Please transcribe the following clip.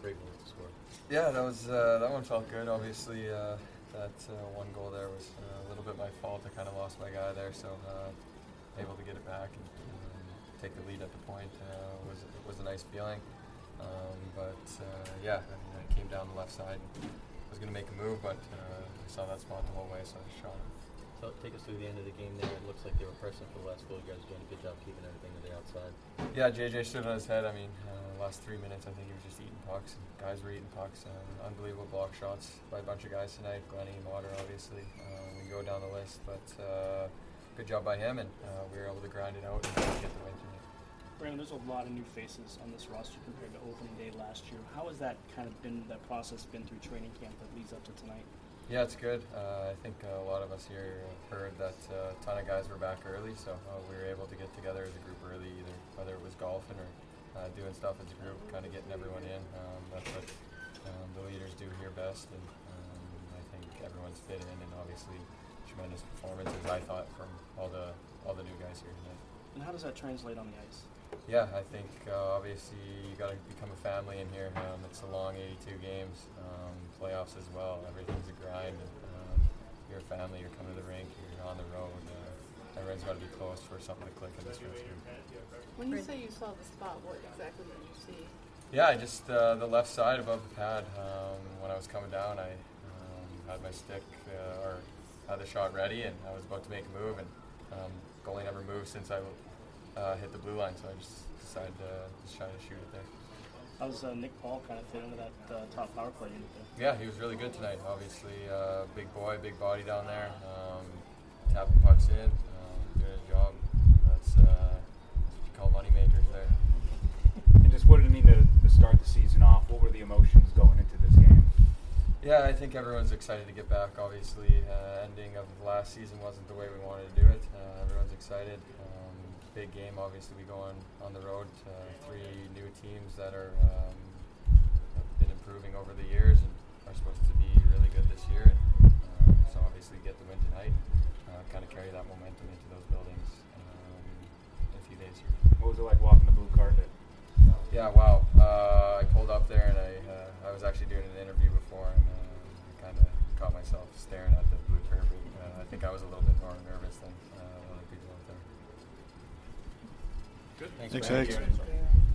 great goals to score. Yeah, that one felt good. Obviously, that one goal there was a little bit my fault. I kind of lost my guy there, so able to get it back and take the lead at the point was a nice feeling. Yeah, I mean, I came down the left side and was going to make a move, but I saw that spot the whole way, so I just shot it. So take us through the end of the game there. It looks like they were pressing for the last goal. You guys are doing a good job keeping everything to the outside. Yeah, JJ stood on his head. I mean, last 3 minutes, I think he was just eating pucks. And guys were eating pucks. Unbelievable block shots by a bunch of guys tonight. Glennie, Motter, obviously. We can go down the list, but good job by him, and we were able to grind it out and get the win tonight. Brandon, there's a lot of new faces on this roster compared to opening day last year. How has that kind of been, that process been through training camp that leads up to tonight? Yeah, it's good. I think a lot of us here have heard that a ton of guys were back early, so we were able to get together as a group early, either whether it was golfing or doing stuff as a group, kind of getting everyone in. That's what the leaders do here best, and I think everyone's fit in, and obviously tremendous performances, I thought, from all the new guys here tonight. And how does that translate on the ice? Yeah, I think obviously you got to become a family in here. It's a long 82 games, playoffs as well. Everything's a grind. And, you're a family. You're coming to the rink. You're on the road. Everyone's got to be close for something to click in this dressing room. When you say you saw the spot, what exactly did you see? Yeah, I just the left side above the pad. When I was coming down, I had my stick or had the shot ready, and I was about to make a move, and goalie never moved since I hit the blue line, so I just decided to just try to shoot it there. How does Nick Paul kind of fit into that top power play unit there? Yeah, he was really good tonight. Obviously, big boy, big body down there, tapping pucks in, doing his job. That's what you call money makers there. And just what did it mean to start the season off? What were the emotions going into this game? Yeah, I think everyone's excited to get back. Obviously, ending of last season wasn't the way we wanted to do it. Everyone's excited. Big game. Obviously, we go on the road to 3 new teams that have been improving over the years and are supposed to be really good this year. And, so obviously, get the win tonight. Kind of carry that momentum into those buildings in a few days here. What was it like walking the blue carpet? Yeah, wow. I pulled up there and I was actually doing an interview before, and kind of caught myself staring at the blue carpet. I think I was a little bit more nervous than other people out there. Good. Thanks.